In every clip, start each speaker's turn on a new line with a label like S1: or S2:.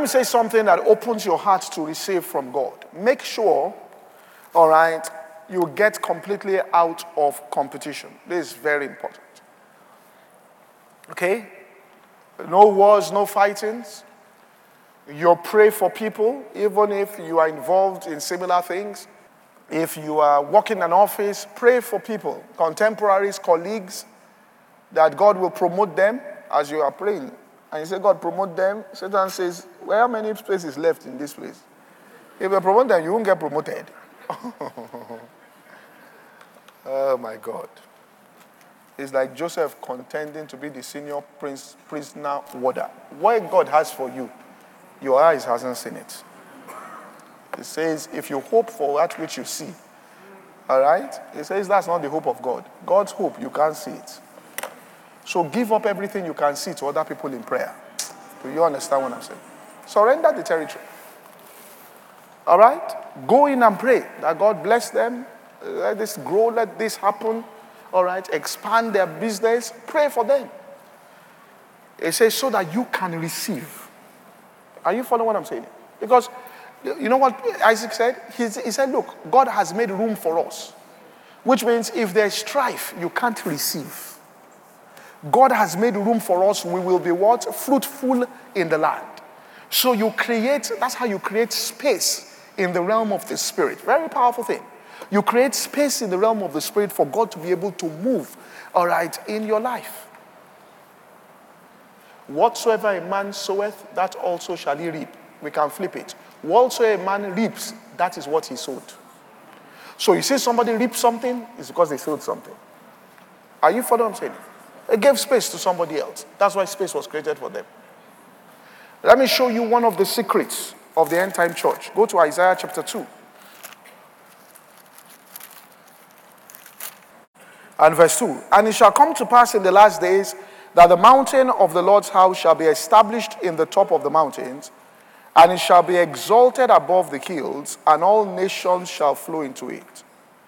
S1: me say something that opens your heart to receive from God. Make sure, all right, you get completely out of competition. This is very important. Okay? No wars, no fightings. You pray for people, even if you are involved in similar things. If you are working in an office, pray for people, contemporaries, colleagues, that God will promote them as you are praying. And you say, God, promote them. Satan says, well, how many spaces left in this place? If you promote them, you won't get promoted. Oh, my God. It's like Joseph contending to be the senior prisoner warder. What God has for you, your eyes hasn't seen it. It says, if you hope for that which you see, all right? It says that's not the hope of God. God's hope, you can't see it. So give up everything you can see to other people in prayer. Do you understand what I'm saying? Surrender the territory. All right? Go in and pray that God bless them. Let this grow. Let this happen. All right? Expand their business. Pray for them. It says so that you can receive. Are you following what I'm saying? Because you know what Isaac said? He said, look, God has made room for us. Which means if there's strife, you can't receive. God has made room for us. We will be what? Fruitful in the land. So you create, that's how you create space in the realm of the Spirit. Very powerful thing. You create space in the realm of the Spirit for God to be able to move, all right, in your life. Whatsoever a man soweth, that also shall he reap. We can flip it. Whatsoever a man reaps, that is what he sowed. So you see somebody reap something, it's because they sowed something. Are you following what I'm saying? It gave space to somebody else. That's why space was created for them. Let me show you one of the secrets of the end time church. Go to Isaiah chapter 2. And verse 2. And it shall come to pass in the last days that the mountain of the Lord's house shall be established in the top of the mountains, and it shall be exalted above the hills, and all nations shall flow into it.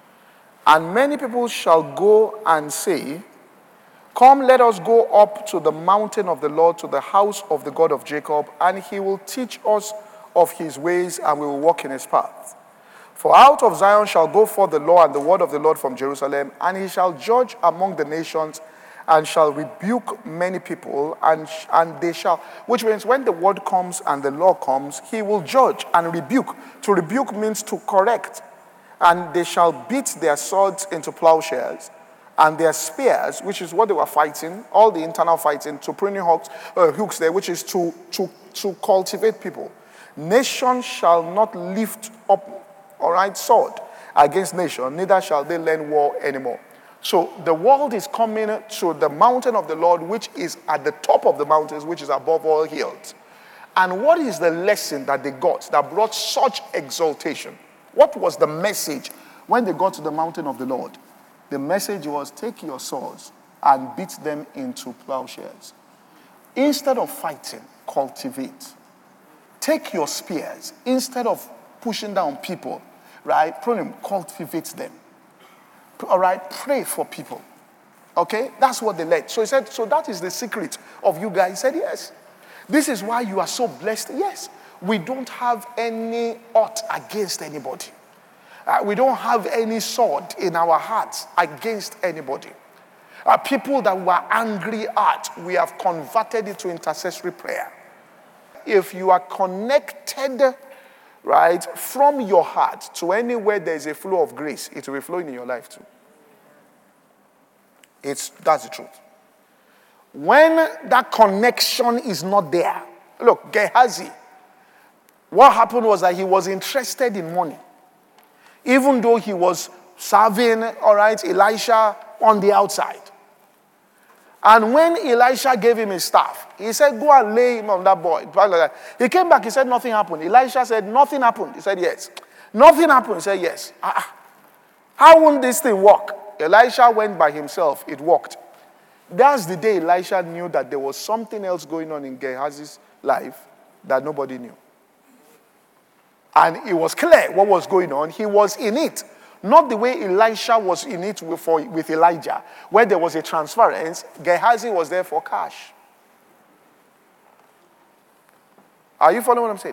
S1: And many people shall go and say, come, let us go up to the mountain of the Lord, to the house of the God of Jacob, and he will teach us of his ways, and we will walk in his paths. For out of Zion shall go forth the law and the word of the Lord from Jerusalem, and he shall judge among the nations, and shall rebuke many people, and they shall, which means when the word comes and the law comes, he will judge and rebuke. To rebuke means to correct. And they shall beat their swords into plowshares, and their spears, which is what they were fighting, all the internal fighting, to pruning hooks there, which is to cultivate people. Nation shall not lift up, all right, sword against nation, neither shall they learn war anymore. So the world is coming to the mountain of the Lord, which is at the top of the mountains, which is above all hills. And what is the lesson that they got that brought such exaltation? What was the message when they got to the mountain of the Lord? The message was, take your swords and beat them into plowshares. Instead of fighting, cultivate. Take your spears. Instead of pushing down people, right? Cultivate them. All right? Pray for people. Okay? That's what they led. So he said, so that is the secret of you guys. He said, yes. This is why you are so blessed. Yes. We don't have any ought against anybody. We don't have any sword in our hearts against anybody. People that were angry at, we have converted it to intercessory prayer. If you are connected, right, from your heart to anywhere there is a flow of grace, it will be flowing in your life too. That's the truth. When that connection is not there, look, Gehazi, what happened was that he was interested in money. Even though he was serving, all right, Elisha on the outside. And when Elisha gave him his staff, he said, go and lay him on that boy. He came back, he said, nothing happened. Elisha said, nothing happened. He said, yes. Nothing happened. He said, yes. How won't this thing work? Elisha went by himself. It worked. That's the day Elisha knew that there was something else going on in Gehazi's life that nobody knew. And it was clear what was going on. He was in it. Not the way Elisha was in it with Elijah, where there was a transference. Gehazi was there for cash. Are you following what I'm saying?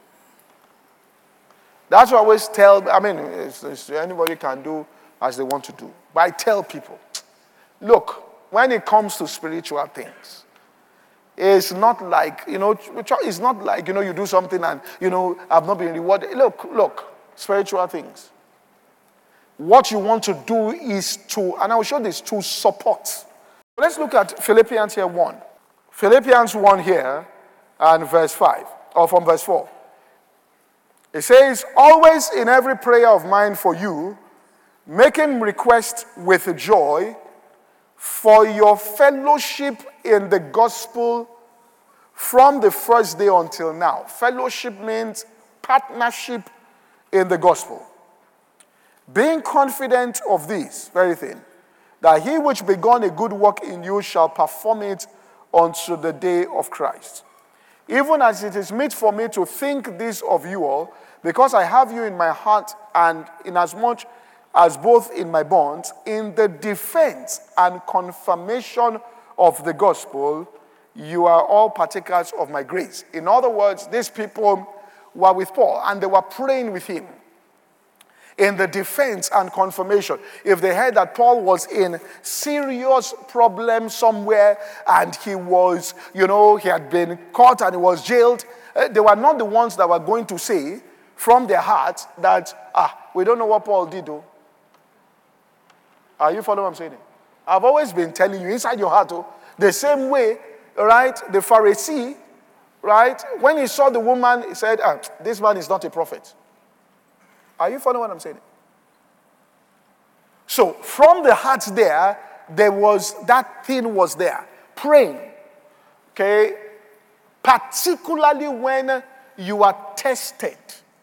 S1: That's what I always tell, anybody can do as they want to do. But I tell people, look, when it comes to spiritual things, it's not like, it's not like, you do something and, I've not been rewarded. Look, spiritual things. What you want to do is to, and I will show this, to support. Let's look at Philippians here 1. Philippians 1 here and verse 5, or from verse 4. It says, always in every prayer of mine for you, making request with joy for your fellowship in the gospel from the first day until now. Fellowship means partnership in the gospel. Being confident of this very thing, that he which begun a good work in you shall perform it unto the day of Christ. Even as it is meet for me to think this of you all, because I have you in my heart, and inasmuch as both in my bonds, in the defense and confirmation of the gospel, you are all partakers of my grace. In other words, these people were with Paul, and they were praying with him in the defense and confirmation. If they heard that Paul was in serious problem somewhere and he was, he had been caught and he was jailed, they were not the ones that were going to say from their hearts that, we don't know what Paul did though. Are you following what I'm saying? I've always been telling you inside your heart, the same way, right, the Pharisee, right, when he saw the woman, he said, this man is not a prophet. Are you following what I'm saying? So, from the heart there was, that thing was there. Praying. Okay? Particularly when you are tested.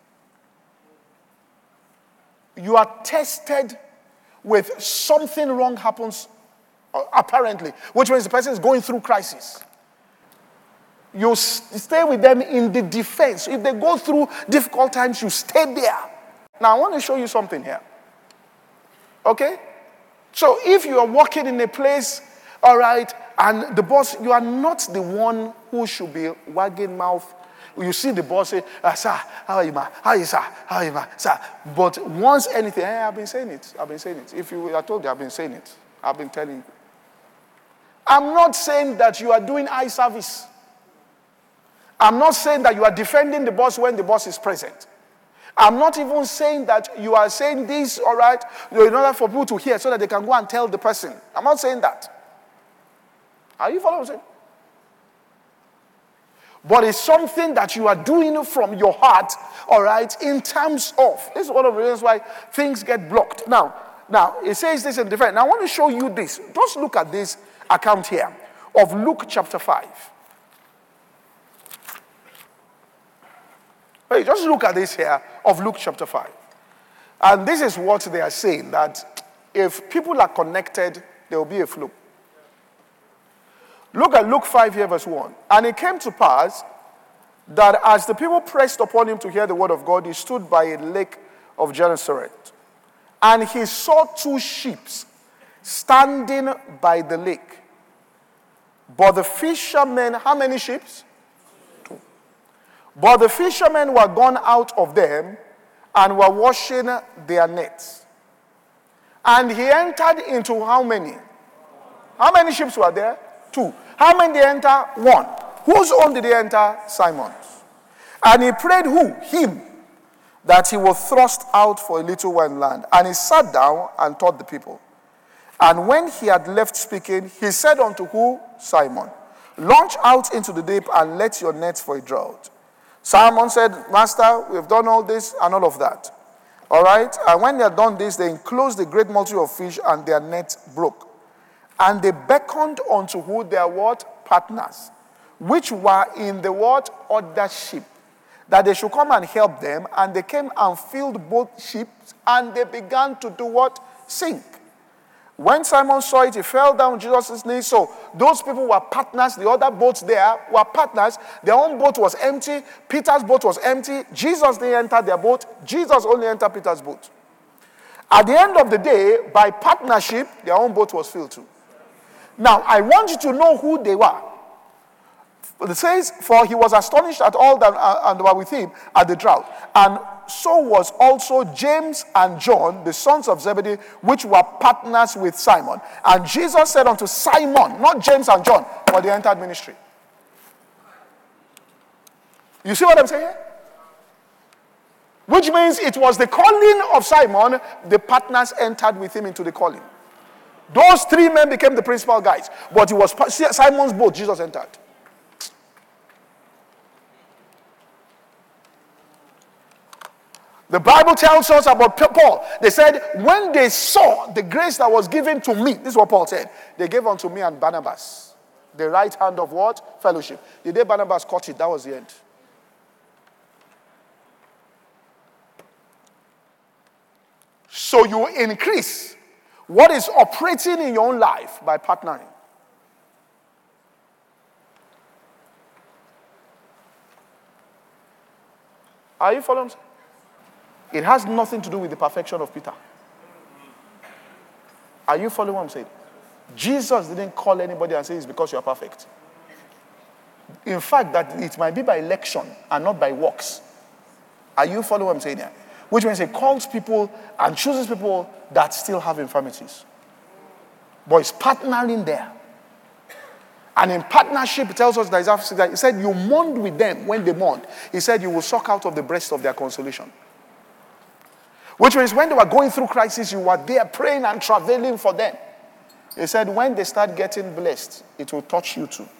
S1: You are tested with something wrong happens, apparently, which means the person is going through crisis. You stay with them in the defense. If they go through difficult times, you stay there. Now, I want to show you something here. Okay? So, if you are working in a place, all right, and the boss, you are not the one who should be wagging mouth. You see the boss say, sir, how are you, ma? How are you, sir? How are you, ma? Sir. But once anything, I've been saying it. If I told you, I've been saying it. I've been telling you. I'm not saying that you are doing eye service. I'm not saying that you are defending the boss when the boss is present. I'm not even saying that you are saying this, all right, in order for people to hear so that they can go and tell the person. I'm not saying that. Are you following what I'm saying? But it's something that you are doing from your heart, all right, in terms of. This is one of the reasons why things get blocked. Now, it says this in different. Now, I want to show you this. Just look at this account here of Luke chapter 5. Hey, just look at this here of Luke chapter 5. And this is what they are saying, that if people are connected, there will be a flow. Look at Luke 5 here, verse 1. And it came to pass that as the people pressed upon him to hear the word of God, he stood by a lake of Gennesaret. And he saw 2 ships standing by the lake. But the fishermen, how many ships? 2. But the fishermen were gone out of them and were washing their nets. And he entered into how many? How many ships were there? 2. How many did enter? 1. Whose own did he enter? Simon's. And he prayed who? Him. That he will thrust out for a little while land. And he sat down and taught the people. And when he had left speaking, he said unto who? Simon. Launch out into the deep and let your nets for a draught. Simon said, Master, we've done all this and all of that. All right? And when they had done this, they enclosed a great multitude of fish and their nets broke. And they beckoned unto who? Their what? Partners. Which were in the what? Other ship. That they should come and help them. And they came and filled both ships. And they began to do what? Sink. When Simon saw it, he fell down on Jesus' knees. So those people were partners. The other boats there were partners. Their own boat was empty. Peter's boat was empty. Jesus didn't enter their boat. Jesus only entered Peter's boat. At the end of the day, by partnership, their own boat was filled too. Now, I want you to know who they were. It says, for he was astonished at all that and were with him at the drought. And so was also James and John, the sons of Zebedee, which were partners with Simon. And Jesus said unto Simon, not James and John, but they entered ministry. You see what I'm saying? Which means it was the calling of Simon, the partners entered with him into the calling. Those three men became the principal guys. But it was Simon's boat Jesus entered. The Bible tells us about Paul. They said, when they saw the grace that was given to me, this is what Paul said, they gave unto me and Barnabas the right hand of what? Fellowship. The day Barnabas caught it, that was the end. So you increase what is operating in your own life by partnering. Are you following me? It has nothing to do with the perfection of Peter. Are you following what I'm saying? Jesus didn't call anybody and say it's because you are perfect. In fact, that it might be by election and not by works. Are you following what I'm saying here? Which means he calls people and chooses people that still have infirmities. But he's partnering there. And in partnership, it tells us that he said, you mourned with them when they mourned. He said, you will suck out of the breast of their consolation. Which means when they were going through crisis, you were there praying and travailing for them. He said, when they start getting blessed, it will touch you too.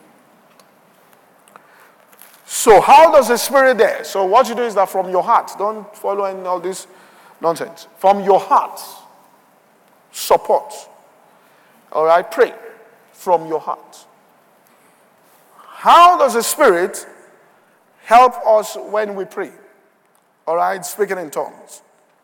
S1: So how does the Spirit there? So what you do is that from your heart, don't follow in all this nonsense. From your heart, support. All right, pray from your heart. How does the Spirit help us when we pray? All right, speaking in tongues.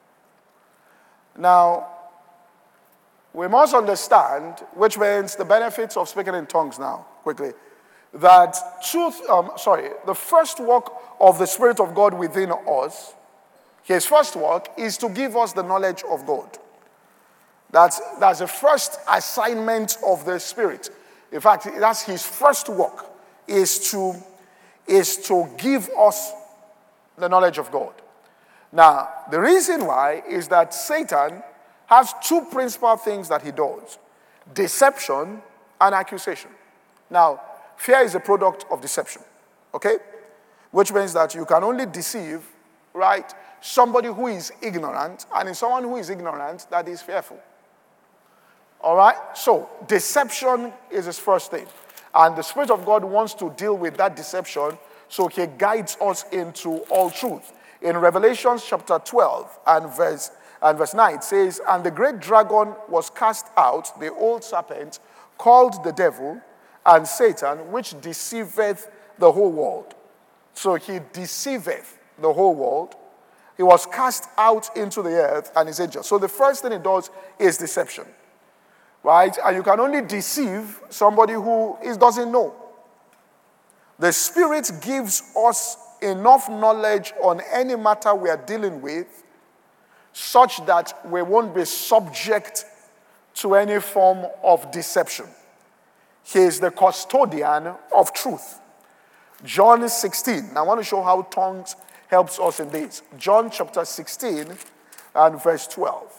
S1: Now, we must understand, which means the benefits of speaking in tongues now, quickly, that the first work of the Spirit of God within us, his first work is to give us the knowledge of God. That's the first assignment of the Spirit. In fact, that's his first work, is to give us the knowledge of God. Now, the reason why is that Satan has two principal things that he does: deception and accusation. Now, fear is a product of deception, okay? Which means that you can only deceive, right, somebody who is ignorant, and in someone who is ignorant, that is fearful. All right? So, deception is his first thing. And the Spirit of God wants to deal with that deception, so he guides us into all truth. In Revelation chapter 12 and verse 9, it says, and the great dragon was cast out, the old serpent, called the devil and Satan, which deceiveth the whole world. So he deceiveth the whole world. He was cast out into the earth and his angels. So the first thing he does is deception. Right? And you can only deceive somebody who doesn't know. The Spirit gives us enough knowledge on any matter we are dealing with such that we won't be subject to any form of deception. He is the custodian of truth. John 16. I want to show how tongues helps us in this. John chapter 16 and verse 12.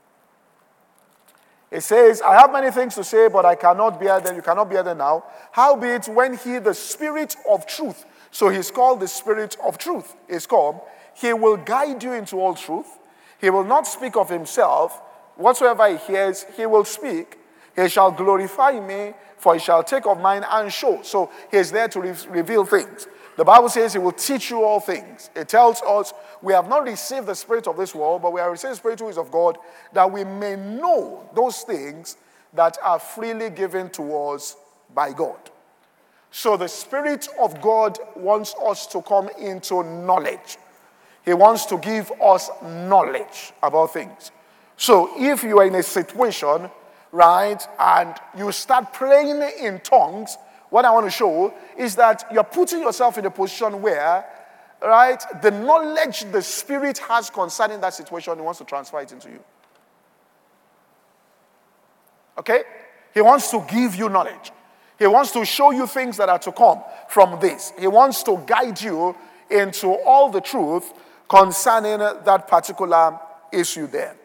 S1: It says, I have many things to say, but I cannot bear them. You cannot bear them now. Howbeit, when he, the Spirit of truth, so he's called the Spirit of truth, is come, he will guide you into all truth. He will not speak of himself. Whatsoever he hears, he will speak. He shall glorify me, for he shall take of mine and show. So he is there to reveal things. The Bible says he will teach you all things. It tells us we have not received the spirit of this world, but we have received the Spirit who is of God, that we may know those things that are freely given to us by God. So the Spirit of God wants us to come into knowledge. He wants to give us knowledge about things. So if you are in a situation, right, and you start praying in tongues, what I want to show is that you're putting yourself in a position where, right, the knowledge the Spirit has concerning that situation, he wants to transfer it into you. Okay? He wants to give you knowledge. He wants to show you things that are to come from this. He wants to guide you into all the truth concerning that particular issue there.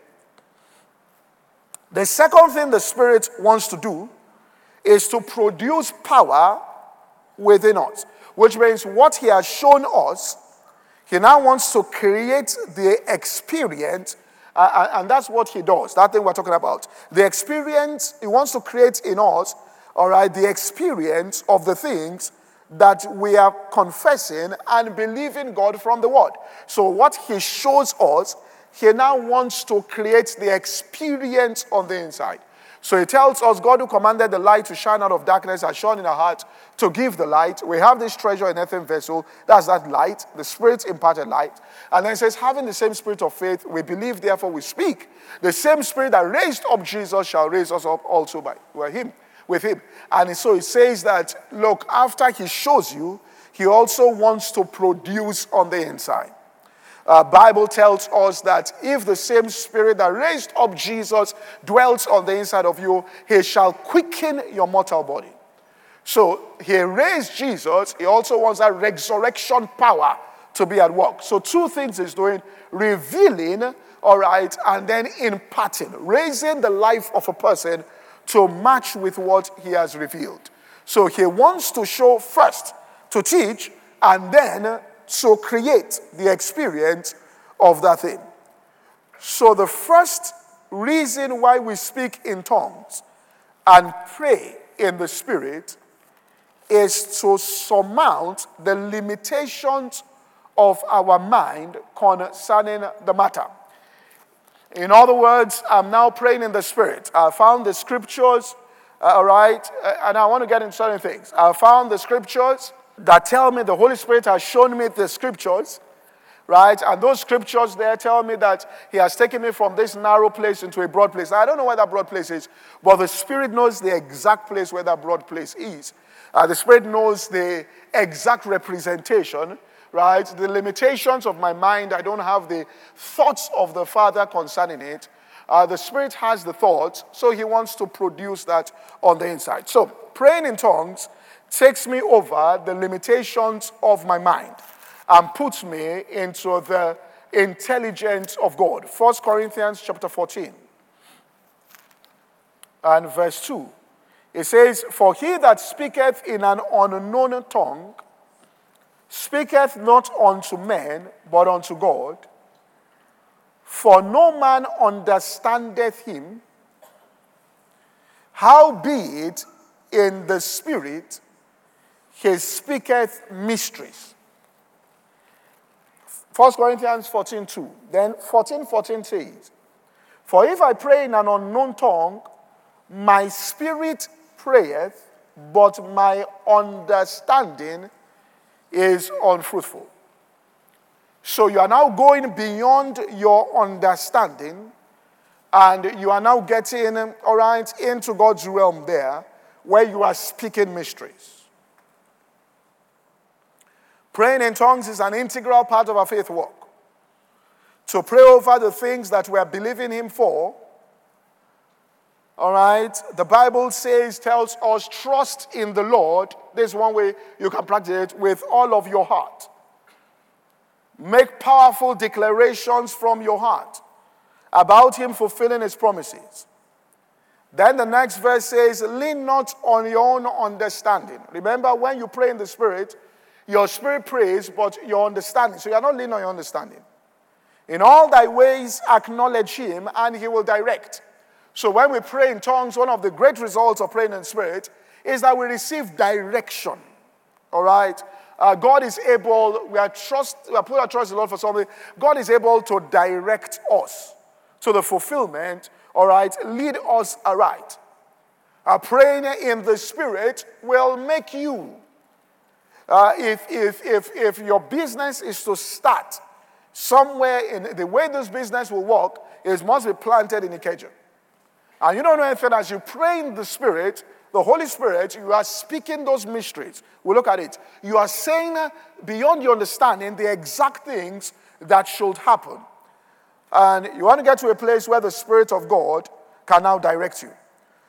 S1: The second thing the Spirit wants to do is to produce power within us, which means what he has shown us, he now wants to create the experience, and that's what he does, that thing we're talking about. The experience, he wants to create in us, all right, the experience of the things that we are confessing and believing God from the Word. So what he shows us, he now wants to create the experience on the inside. So he tells us, God who commanded the light to shine out of darkness has shone in our heart to give the light. We have this treasure in earthen vessel. That's that light, the Spirit imparted light. And then it says, having the same spirit of faith, we believe, therefore we speak. The same Spirit that raised up Jesus shall raise us up also with him. And so it says that, look, after he shows you, he also wants to produce on the inside. Bible tells us that if the same Spirit that raised up Jesus dwells on the inside of you, he shall quicken your mortal body. So he raised Jesus. He also wants that resurrection power to be at work. So two things he's doing: revealing, all right, and then imparting, raising the life of a person to match with what he has revealed. So he wants to show first, to teach, and then to create the experience of that thing. So the first reason why we speak in tongues and pray in the Spirit is to surmount the limitations of our mind concerning the matter. In other words, I'm now praying in the Spirit. I found the scriptures, all right, and I want to get into certain things. I found the scriptures that tell me, the Holy Spirit has shown me the scriptures, right? And those scriptures there tell me that he has taken me from this narrow place into a broad place. I don't know where that broad place is, but the Spirit knows the exact place where that broad place is. The Spirit knows the exact representation, right? The limitations of my mind, I don't have the thoughts of the Father concerning it. The Spirit has the thoughts, so he wants to produce that on the inside. So praying in tongues takes me over the limitations of my mind and puts me into the intelligence of God. 1 Corinthians chapter 14 and verse 2. It says, for he that speaketh in an unknown tongue speaketh not unto men, but unto God. For no man understandeth him. Howbeit in the Spirit he speaketh mysteries. 1 Corinthians 14:2. Then 14:14 says, for if I pray in an unknown tongue, my spirit prayeth, but my understanding is unfruitful. So you are now going beyond your understanding, and you are now getting, all right, into God's realm there, where you are speaking mysteries. Praying in tongues is an integral part of our faith walk. To pray over the things that we are believing him for, all right, the Bible tells us, trust in the Lord. There's one way you can practice it: with all of your heart. Make powerful declarations from your heart about him fulfilling his promises. Then the next verse says, lean not on your own understanding. Remember, when you pray in the Spirit, your spirit prays, but your understanding. So you're not leaning on your understanding. In all thy ways acknowledge him, and he will direct. So when we pray in tongues, one of the great results of praying in Spirit is that we receive direction. All right? God is able, we put our trust in the Lord for something. God is able to direct us to the fulfillment, all right, lead us aright. Praying in the Spirit will make you, if your business is to start somewhere, in the way this business will work, it must be planted in Ikeja. And you don't know anything. As you pray in the Spirit, the Holy Spirit, you are speaking those mysteries. We'll look at it. You are saying beyond your understanding the exact things that should happen. And you want to get to a place where the Spirit of God can now direct you.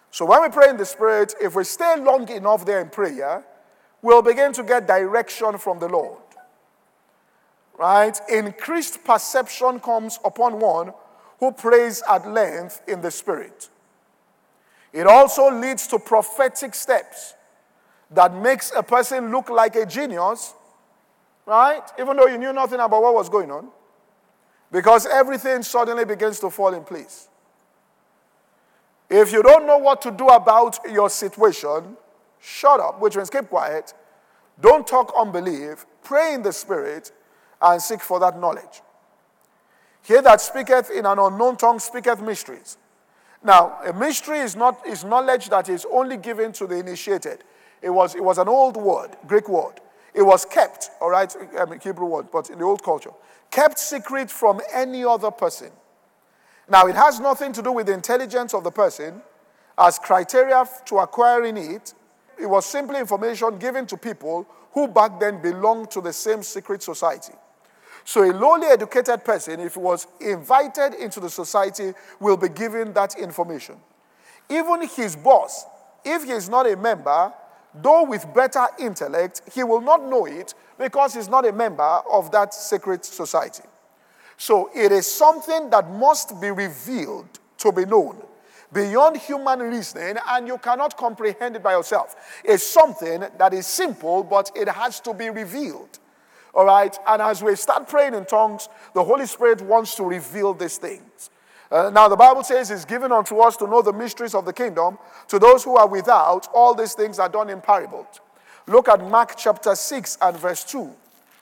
S1: So when we pray in the Spirit, if we stay long enough there in prayer, we'll begin to get direction from the Lord. Right? Increased perception comes upon one who prays at length in the Spirit. It also leads to prophetic steps that makes a person look like a genius, right? Even though you knew nothing about what was going on. Because everything suddenly begins to fall in place. If you don't know what to do about your situation, shut up, which means keep quiet. Don't talk unbelief. Pray in the Spirit and seek for that knowledge. He that speaketh in an unknown tongue speaketh mysteries. Now, a mystery is knowledge that is only given to the initiated. It was an old word, Greek word. It was kept, all right, Hebrew word, but in the old culture. Kept secret from any other person. Now, it has nothing to do with the intelligence of the person. As criteria to acquiring it, it was simply information given to people who back then belonged to the same secret society. So a lowly educated person, if he was invited into the society, will be given that information. Even his boss, if he is not a member, though with better intellect, he will not know it because he's not a member of that secret society. So it is something that must be revealed to be known beyond human reasoning, and you cannot comprehend it by yourself. It's something that is simple, but it has to be revealed. All right? And as we start praying in tongues, the Holy Spirit wants to reveal these things. Now, the Bible says it's given unto us to know the mysteries of the kingdom. To those who are without, all these things are done in parables. Look at Mark chapter 6 and verse 2.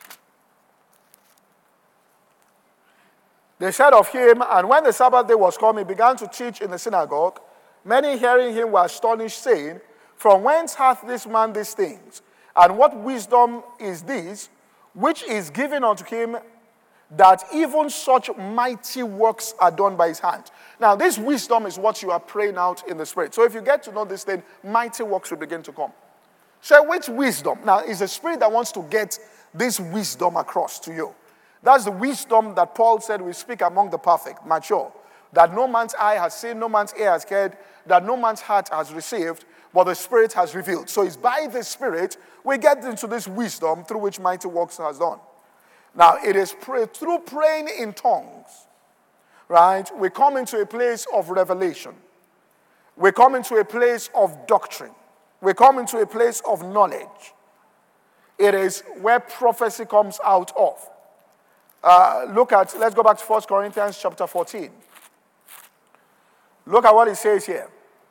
S1: They said of him, and when the Sabbath day was come, he began to teach in the synagogue. Many hearing him were astonished, saying, From whence hath this man these things? And what wisdom is this, which is given unto him, that even such mighty works are done by his hand? Now, this wisdom is what you are praying out in the Spirit. So if you get to know this thing, mighty works will begin to come. So which wisdom? Now, it's the Spirit that wants to get this wisdom across to you. That's the wisdom that Paul said we speak among the perfect, mature. That no man's eye has seen, no man's ear has heard, that no man's heart has received, but the Spirit has revealed. So it's by the Spirit we get into this wisdom through which mighty works has done. Now, it is through praying in tongues, right? We come into a place of revelation. We come into a place of doctrine. We come into a place of knowledge. It is where prophecy comes out of. Let's go back to 1 Corinthians chapter 14. Look at what it says here.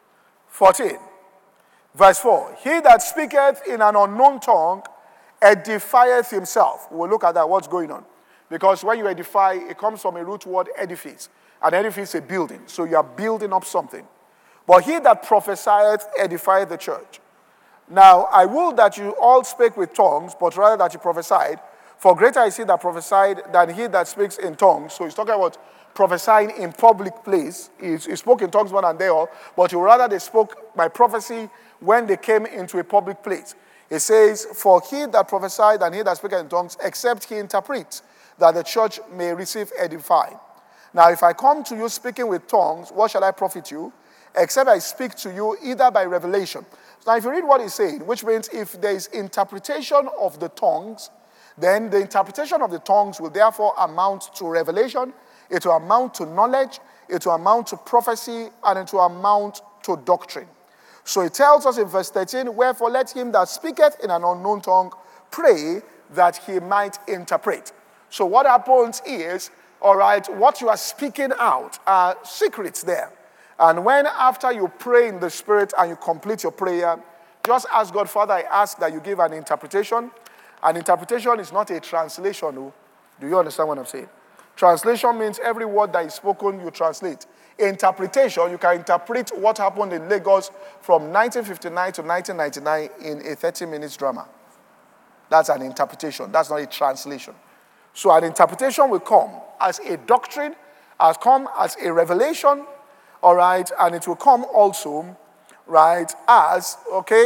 S1: 14, verse 4. He that speaketh in an unknown tongue edifieth himself. We'll look at that, what's going on. Because when you edify, it comes from a root word edifice. An edifice is a building. So you are building up something. But he that prophesieth edifieth the church. Now, I will that you all speak with tongues, but rather that you prophesied. For greater is he that prophesied than he that speaks in tongues. So he's talking about prophesying in public place. He spoke in tongues more than they all, but rather they spoke by prophecy when they came into a public place. It says, for he that prophesied and he that speaketh in tongues, except he interpret, that the church may receive edifying. Now, if I come to you speaking with tongues, what shall I profit you? Except I speak to you either by revelation. Now, if you read what he's saying, which means if there is interpretation of the tongues, then the interpretation of the tongues will therefore amount to revelation, it will amount to knowledge, it will amount to prophecy, and it will amount to doctrine. So it tells us in verse 13, wherefore let him that speaketh in an unknown tongue pray that he might interpret. So what happens is, all right, what you are speaking out are secrets there. And when after you pray in the Spirit and you complete your prayer, just ask God, Father, I ask that you give an interpretation. An interpretation is not a translation. Do you understand what I'm saying? Translation means every word that is spoken, you translate. Interpretation, you can interpret what happened in Lagos from 1959 to 1999 in a 30-minute drama. That's an interpretation. That's not a translation. So an interpretation will come as a doctrine, as come as a revelation, all right, and it will come also, right, as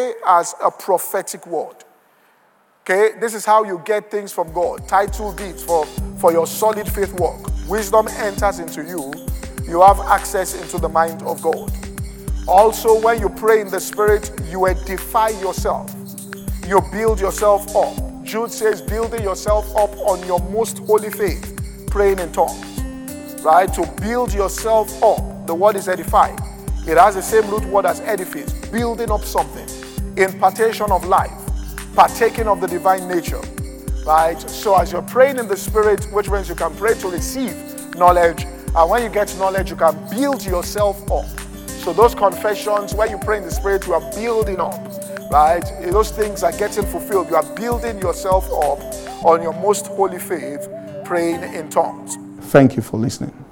S1: a prophetic word. Okay, this is how you get things from God. Title deeds for your solid faith work. Wisdom enters into you. You have access into the mind of God. Also, when you pray in the Spirit, you edify yourself. You build yourself up. Jude says, building yourself up on your most holy faith, praying in tongues. Right? To build yourself up. The word is edify. It has the same root word as edifice. Building up something. Impartation of life. Partaking of the divine nature. Right? So as you're praying in the Spirit, which means you can pray to receive knowledge. And when you get knowledge, you can build yourself up. So those confessions, when you pray in the Spirit, you are building up. Right? Those things are getting fulfilled. You are building yourself up on your most holy faith, praying in tongues. Thank you for listening.